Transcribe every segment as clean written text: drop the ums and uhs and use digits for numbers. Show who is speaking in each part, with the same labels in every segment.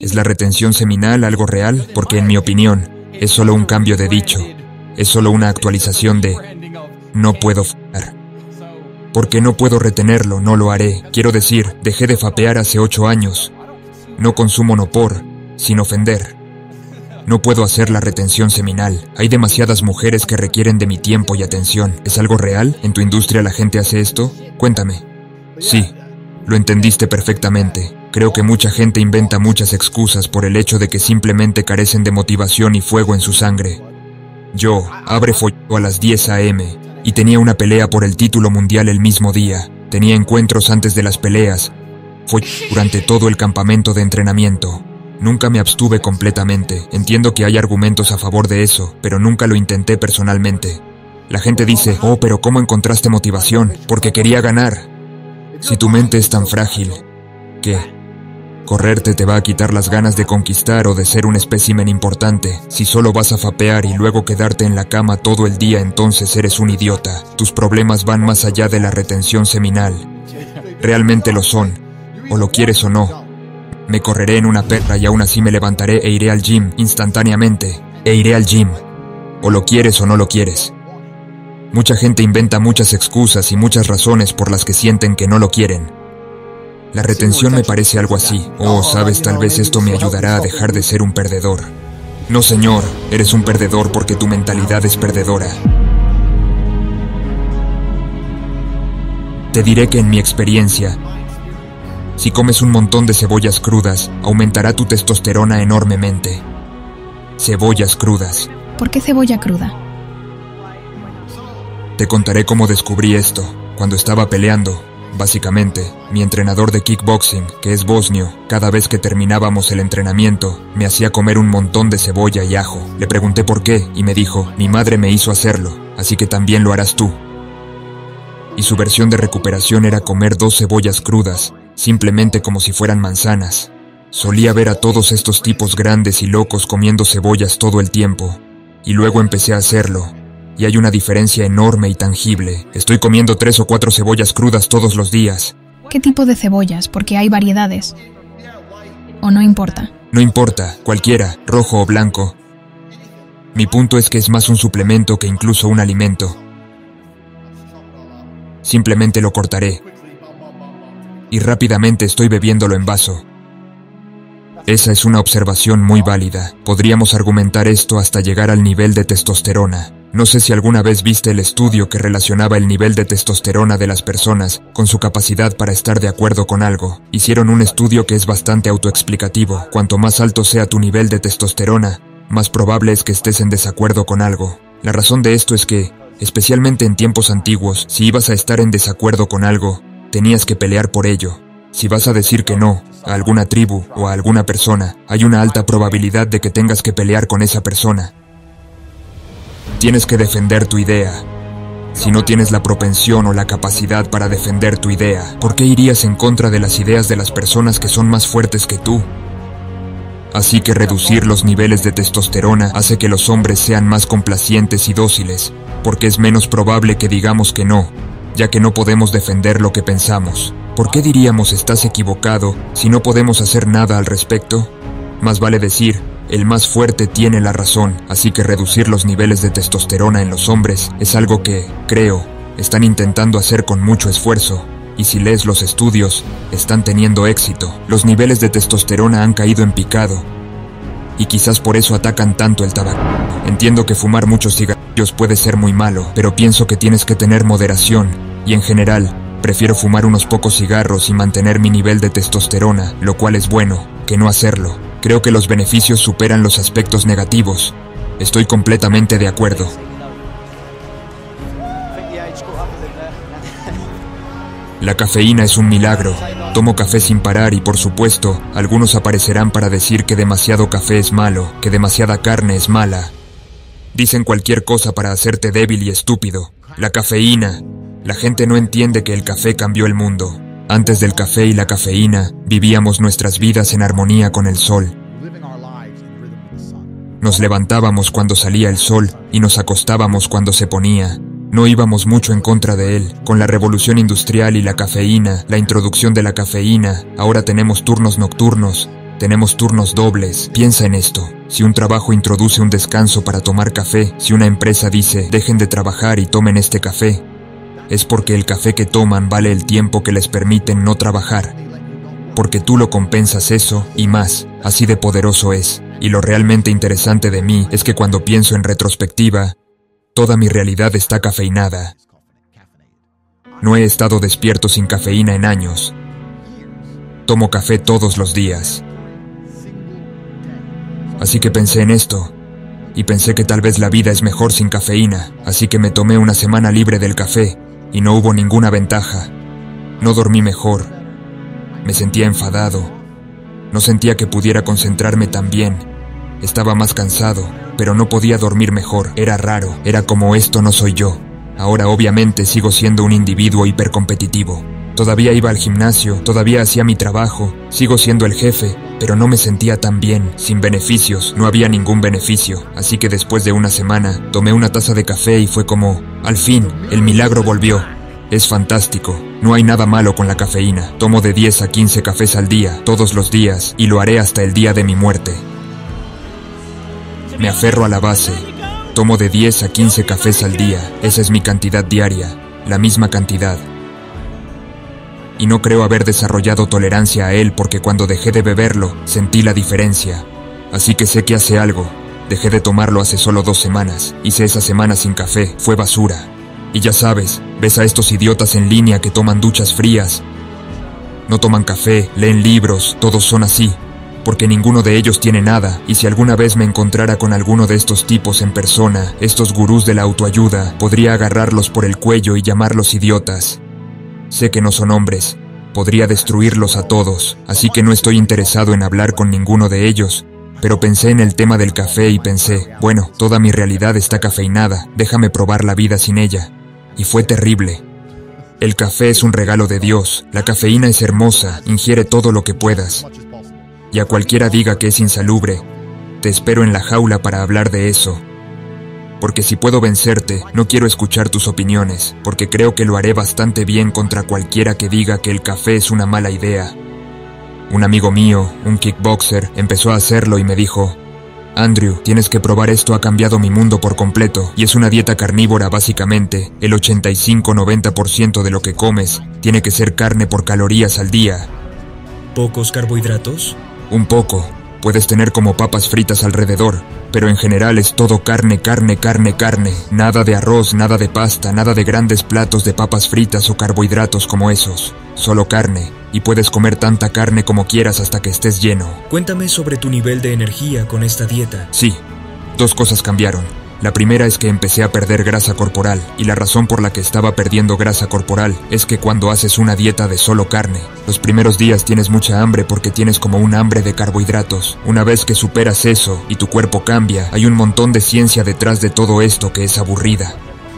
Speaker 1: ¿Es la retención seminal algo real? Porque en mi opinión, es solo un cambio de dicho. Es solo una actualización de no puedo fapear. Porque no puedo retenerlo, no lo haré. Quiero decir, dejé de fapear hace 8 años. No consumo Nopor, sin ofender. No puedo hacer la retención seminal. Hay demasiadas mujeres que requieren de mi tiempo y atención. ¿Es algo real? ¿En tu industria la gente hace esto? Cuéntame. Sí, lo entendiste perfectamente. Creo que mucha gente inventa muchas excusas por el hecho de que simplemente carecen de motivación y fuego en su sangre. Yo, Abre folló a las 10 a.m. y tenía una pelea por el título mundial el mismo día. Tenía encuentros antes de las peleas. Follé durante todo el campamento de entrenamiento. Nunca me abstuve completamente. Entiendo que hay argumentos a favor de eso, pero nunca lo intenté personalmente. La gente dice, oh, pero ¿cómo encontraste motivación? Porque quería ganar. Si tu mente es tan frágil, ¿qué? Correrte te va a quitar las ganas de conquistar o de ser un espécimen importante. Si solo vas a fapear y luego quedarte en la cama todo el día, entonces eres un idiota. Tus problemas van más allá de la retención seminal. Realmente lo son, o lo quieres o no. Me correré en una perra y aún así me levantaré e iré al gym instantáneamente. O lo quieres o no lo quieres. Mucha gente inventa muchas excusas y muchas razones por las que sienten que no lo quieren. La retención me parece algo así. Oh, sabes, tal vez esto me ayudará a dejar de ser un perdedor. No, señor, eres un perdedor porque tu mentalidad es perdedora. Te diré que en mi experiencia, si comes un montón de cebollas crudas, aumentará tu testosterona enormemente. Cebollas crudas.
Speaker 2: ¿Por qué cebolla cruda?
Speaker 1: Te contaré cómo descubrí esto. Cuando estaba peleando, básicamente, mi entrenador de kickboxing, que es bosnio, cada vez que terminábamos el entrenamiento, me hacía comer un montón de cebolla y ajo. Le pregunté por qué y me dijo, mi madre me hizo hacerlo, así que también lo harás tú. Y su versión de recuperación era comer 2 cebollas crudas, simplemente como si fueran manzanas. Solía ver a todos estos tipos grandes y locos comiendo cebollas todo el tiempo, y luego empecé a hacerlo. Y hay una diferencia enorme y tangible. Estoy comiendo 3 o 4 cebollas crudas todos los días.
Speaker 2: ¿Qué tipo de cebollas? Porque hay variedades. ¿O no importa?
Speaker 1: No importa, cualquiera, rojo o blanco. Mi punto es que es más un suplemento que incluso un alimento. Simplemente lo cortaré. Y rápidamente estoy bebiéndolo en vaso. Esa es una observación muy válida. Podríamos argumentar esto hasta llegar al nivel de testosterona. No sé si alguna vez viste el estudio que relacionaba el nivel de testosterona de las personas con su capacidad para estar de acuerdo con algo. Hicieron un estudio que es bastante autoexplicativo. Cuanto más alto sea tu nivel de testosterona, más probable es que estés en desacuerdo con algo. La razón de esto es que, especialmente en tiempos antiguos, si ibas a estar en desacuerdo con algo, tenías que pelear por ello. Si vas a decir que no a alguna tribu o a alguna persona, hay una alta probabilidad de que tengas que pelear con esa persona. Tienes que defender tu idea. Si no tienes la propensión o la capacidad para defender tu idea, ¿por qué irías en contra de las ideas de las personas que son más fuertes que tú? Así que reducir los niveles de testosterona hace que los hombres sean más complacientes y dóciles, porque es menos probable que digamos que no, ya que no podemos defender lo que pensamos. ¿Por qué diríamos estás equivocado si no podemos hacer nada al respecto? Más vale decir, el más fuerte tiene la razón, así que reducir los niveles de testosterona en los hombres es algo que, creo, están intentando hacer con mucho esfuerzo. Y si lees los estudios, están teniendo éxito. Los niveles de testosterona han caído en picado. Y quizás por eso atacan tanto el tabaco. Entiendo que fumar muchos cigarrillos puede ser muy malo, pero pienso que tienes que tener moderación. Y en general, prefiero fumar unos pocos cigarros y mantener mi nivel de testosterona, lo cual es bueno, que no hacerlo. Creo que los beneficios superan los aspectos negativos. Estoy completamente de acuerdo. La cafeína es un milagro. Tomo café sin parar y, por supuesto, algunos aparecerán para decir que demasiado café es malo, que demasiada carne es mala. Dicen cualquier cosa para hacerte débil y estúpido. La cafeína. La gente no entiende que el café cambió el mundo. Antes del café y la cafeína, vivíamos nuestras vidas en armonía con el sol. Nos levantábamos cuando salía el sol y nos acostábamos cuando se ponía. No íbamos mucho en contra de él. Con la revolución industrial y la cafeína, la introducción de la cafeína, ahora tenemos turnos nocturnos, tenemos turnos dobles. Piensa en esto. Si un trabajo introduce un descanso para tomar café, si una empresa dice, dejen de trabajar y tomen este café, es porque el café que toman vale el tiempo que les permiten no trabajar. Porque tú lo compensas eso y más, así de poderoso es. Y lo realmente interesante de mí es que cuando pienso en retrospectiva, toda mi realidad está cafeinada. No he estado despierto sin cafeína en años. Tomo café todos los días. Así que pensé en esto, y pensé que tal vez la vida es mejor sin cafeína, así que me tomé una semana libre del café, y no hubo ninguna ventaja. No dormí mejor. Me sentía enfadado. No sentía que pudiera concentrarme tan bien. Estaba más cansado, pero no podía dormir mejor. Era raro, era como esto no soy yo. Ahora obviamente sigo siendo un individuo hipercompetitivo. Todavía iba al gimnasio, todavía hacía mi trabajo, sigo siendo el jefe, pero no me sentía tan bien, sin beneficios, no había ningún beneficio. Así que después de una semana, tomé una taza de café y fue como, al fin, el milagro volvió. Es fantástico, no hay nada malo con la cafeína. Tomo de 10 a 15 cafés al día, todos los días, y lo haré hasta el día de mi muerte. Me aferro a la base. Tomo de 10 a 15 cafés al día, esa es mi cantidad diaria, la misma cantidad. Y no creo haber desarrollado tolerancia a él porque cuando dejé de beberlo, sentí la diferencia. Así que sé que hace algo. Dejé de tomarlo hace solo 2 semanas. Hice esa semana sin café, fue basura. Y ya sabes, ves a estos idiotas en línea que toman duchas frías. No toman café, leen libros, todos son así. Porque ninguno de ellos tiene nada, y si alguna vez me encontrara con alguno de estos tipos en persona, estos gurús de la autoayuda, podría agarrarlos por el cuello y llamarlos idiotas. Sé que no son hombres, podría destruirlos a todos, así que no estoy interesado en hablar con ninguno de ellos, pero pensé en el tema del café y pensé, bueno, toda mi realidad está cafeinada, déjame probar la vida sin ella. Y fue terrible. El café es un regalo de Dios, la cafeína es hermosa, ingiere todo lo que puedas. Y a cualquiera diga que es insalubre, te espero en la jaula para hablar de eso. Porque si puedo vencerte, no quiero escuchar tus opiniones, porque creo que lo haré bastante bien contra cualquiera que diga que el café es una mala idea. Un amigo mío, un kickboxer, empezó a hacerlo y me dijo, Andrew, tienes que probar esto, ha cambiado mi mundo por completo, y es una dieta carnívora básicamente, el 85-90% de lo que comes tiene que ser carne por calorías al día.
Speaker 3: ¿Pocos carbohidratos?
Speaker 1: Un poco. Puedes tener como papas fritas alrededor, pero en general es todo carne, carne, carne, carne. Nada de arroz, nada de pasta, nada de grandes platos de papas fritas o carbohidratos como esos. Solo carne, y puedes comer tanta carne como quieras hasta que estés lleno.
Speaker 3: Cuéntame sobre tu nivel de energía con esta dieta.
Speaker 1: Sí, 2 cosas cambiaron. La primera es que empecé a perder grasa corporal, y la razón por la que estaba perdiendo grasa corporal es que cuando haces una dieta de solo carne, los primeros días tienes mucha hambre porque tienes como un hambre de carbohidratos. Una vez que superas eso y tu cuerpo cambia, hay un montón de ciencia detrás de todo esto que es aburrida.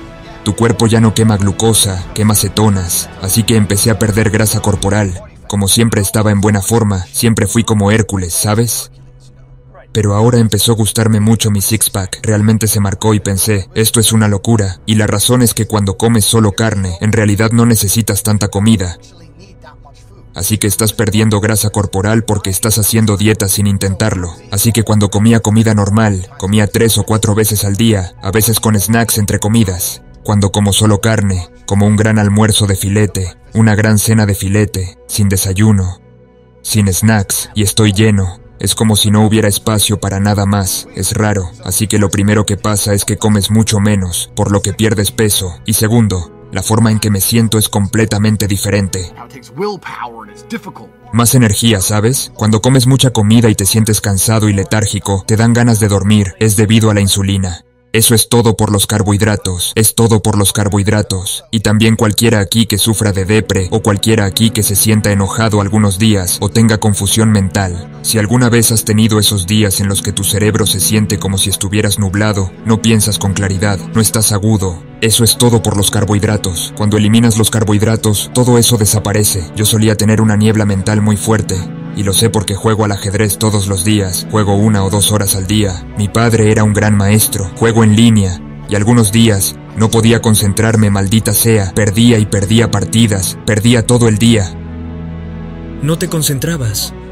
Speaker 1: Tu cuerpo ya no quema glucosa, quema cetonas, así que empecé a perder grasa corporal. Como siempre estaba en buena forma, siempre fui como Hércules, ¿sabes? Pero ahora empezó a gustarme mucho mi six-pack, realmente se marcó y pensé, esto es una locura, y la razón es que cuando comes solo carne, en realidad no necesitas tanta comida. Así que estás perdiendo grasa corporal porque estás haciendo dieta sin intentarlo. Así que cuando comía comida normal, comía 3 o 4 veces al día, a veces con snacks entre comidas. Cuando como solo carne, como un gran almuerzo de filete, una gran cena de filete, sin desayuno, sin snacks, y estoy lleno. Es como si no hubiera espacio para nada más, es raro, así que lo primero que pasa es que comes mucho menos, por lo que pierdes peso, y segundo, la forma en que me siento es completamente diferente. Más energía, ¿sabes? Cuando comes mucha comida y te sientes cansado y letárgico, te dan ganas de dormir, es debido a la insulina. Eso es todo por los carbohidratos, es todo por los carbohidratos. Y también cualquiera aquí que sufra de depre, o cualquiera aquí que se sienta enojado algunos días, o tenga confusión mental. Si alguna vez has tenido esos días en los que tu cerebro se siente como si estuvieras nublado, no piensas con claridad, no estás agudo, eso es todo por los carbohidratos. Cuando eliminas los carbohidratos, todo eso desaparece. Yo solía tener una niebla mental muy fuerte. Y lo sé porque juego al ajedrez todos los días, juego 1 o 2 horas al día. Mi padre era un gran maestro, juego en línea, y algunos días no podía concentrarme, maldita sea, perdía y perdía partidas, perdía todo el día.
Speaker 3: ¿No te concentrabas?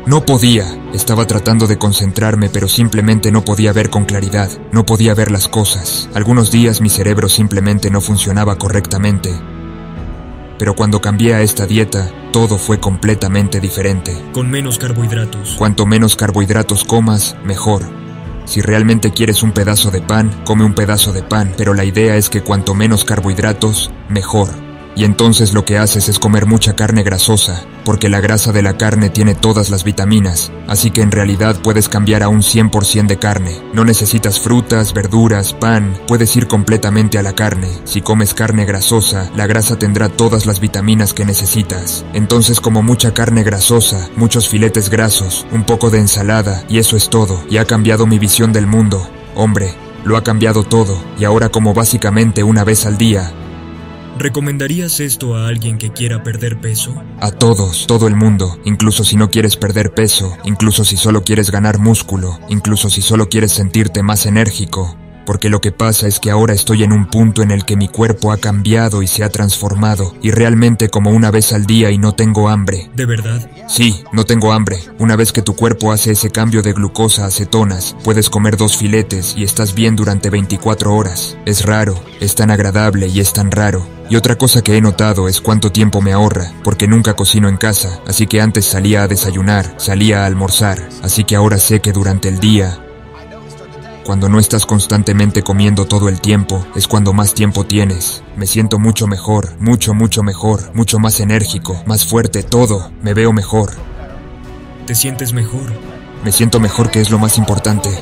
Speaker 1: No podía. Estaba tratando de concentrarme, pero simplemente no podía ver con claridad. No podía ver las cosas. Algunos días mi cerebro simplemente no funcionaba correctamente. Pero cuando cambié a esta dieta, todo fue completamente diferente.
Speaker 3: Con menos carbohidratos.
Speaker 1: Cuanto menos carbohidratos comas, mejor. Si realmente quieres un pedazo de pan, come un pedazo de pan, pero la idea es que cuanto menos carbohidratos, mejor. Y entonces lo que haces es comer mucha carne grasosa, porque la grasa de la carne tiene todas las vitaminas, así que en realidad puedes cambiar a un 100% de carne. No necesitas frutas, verduras, pan, puedes ir completamente a la carne. Si comes carne grasosa, la grasa tendrá todas las vitaminas que necesitas. Entonces como mucha carne grasosa, muchos filetes grasos, un poco de ensalada, y eso es todo. Y ha cambiado mi visión del mundo. Hombre, lo ha cambiado todo, y ahora como básicamente una vez al día.
Speaker 3: ¿Recomendarías esto a alguien que quiera perder peso?
Speaker 1: A todos, todo el mundo, incluso si no quieres perder peso, incluso si solo quieres ganar músculo, incluso si solo quieres sentirte más enérgico. Porque lo que pasa es que ahora estoy en un punto en el que mi cuerpo ha cambiado y se ha transformado, y realmente como una vez al día y no tengo hambre.
Speaker 3: ¿De verdad?
Speaker 1: Sí, no tengo hambre. Una vez que tu cuerpo hace ese cambio de glucosa a cetonas, puedes comer 2 filetes y estás bien durante 24 horas. Es raro, es tan agradable y es tan raro. Y otra cosa que he notado es cuánto tiempo me ahorra, porque nunca cocino en casa, así que antes salía a desayunar, salía a almorzar, así que ahora sé que durante el día, cuando no estás constantemente comiendo todo el tiempo, es cuando más tiempo tienes. Me siento mucho mejor, mucho mejor, mucho más enérgico, más fuerte, todo. Me veo mejor.
Speaker 3: ¿Te sientes mejor?
Speaker 1: Me siento mejor, que es lo más importante.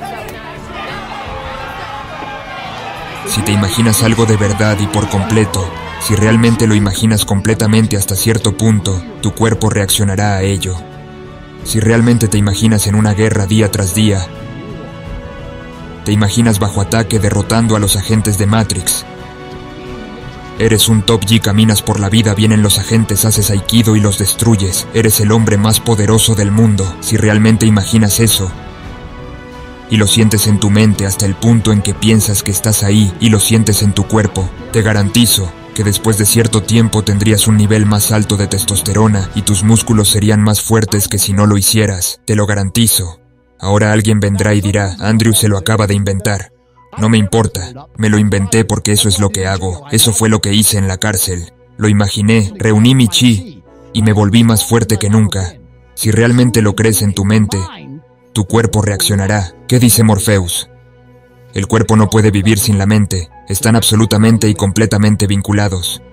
Speaker 1: Si te imaginas algo de verdad y por completo, si realmente lo imaginas completamente hasta cierto punto, tu cuerpo reaccionará a ello. Si realmente te imaginas en una guerra día tras día, te imaginas bajo ataque derrotando a los agentes de Matrix. Eres un top G, caminas por la vida, vienen los agentes, haces aikido y los destruyes. Eres el hombre más poderoso del mundo. Si realmente imaginas eso, y lo sientes en tu mente hasta el punto en que piensas que estás ahí y lo sientes en tu cuerpo, te garantizo que después de cierto tiempo tendrías un nivel más alto de testosterona y tus músculos serían más fuertes que si no lo hicieras. Te lo garantizo. Ahora alguien vendrá y dirá, Andrew se lo acaba de inventar. No me importa, me lo inventé porque eso es lo que hago. Eso fue lo que hice en la cárcel. Lo imaginé, reuní mi chi y me volví más fuerte que nunca. Si realmente lo crees en tu mente, tu cuerpo reaccionará. ¿Qué dice Morpheus? El cuerpo no puede vivir sin la mente. Están absolutamente y completamente vinculados.